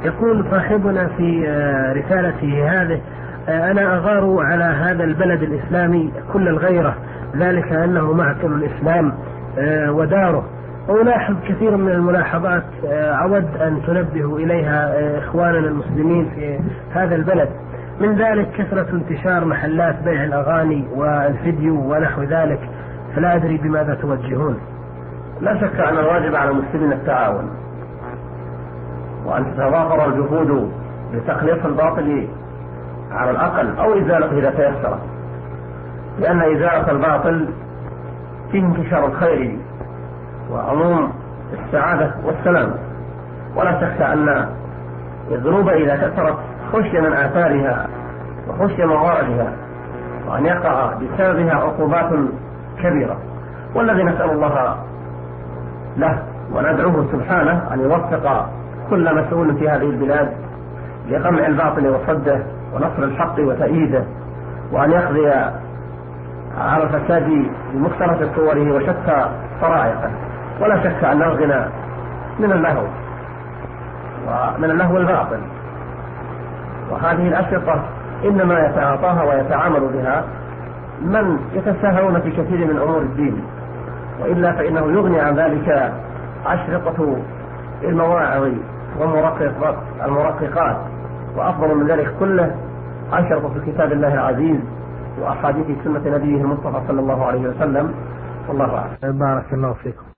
يقول صاحبنا في رسالته هذه: أنا أغار على هذا البلد الإسلامي كل الغيرة، ذلك أنه معقل الإسلام وداره، وألاحظ كثير من الملاحظات أود أن تنبه إليها إخواننا المسلمين في هذا البلد، من ذلك كثرة انتشار محلات بيع الأغاني والفيديو ونحو ذلك، فلا أدري بماذا توجهون. لا شك أن الواجب على المسلمين التعاون، وأن تتضافر الجهود لتخليص الباطل على الأقل أو إزالته إذا تيسر، لأن إزالة الباطل فيه انتشار الخير وعموم السعادة والسلام. ولا شك أن الذنوب إذا كثرت خشي من آثارها وخشي مواعظها، وأن يقع بسببها عقوبات كبيرة. والذي نسأل الله له وندعوه سبحانه أن يوفق كل مسؤول في هذه البلاد لقمع الباطل وصده ونصر الحق وتأييده، وأن يقضي على الفساد بمختلف صوره وشتى طرائقه. ولا شك أن الغنى من اللهو ومن اللهو الباطل، وهذه الأشرطة إنما يتعاطاها ويتعامل بها من يتساهلون في كثير من أمور الدين، وإلا فإنه يغني عن ذلك أشرطة المواعظ والمرققات، وأفضل من ذلك كله أشرطة في كتاب الله العزيز وأحاديث سنة نبيه المصطفى صلى الله عليه وسلم. والله أعلم. بارك الله فيكم.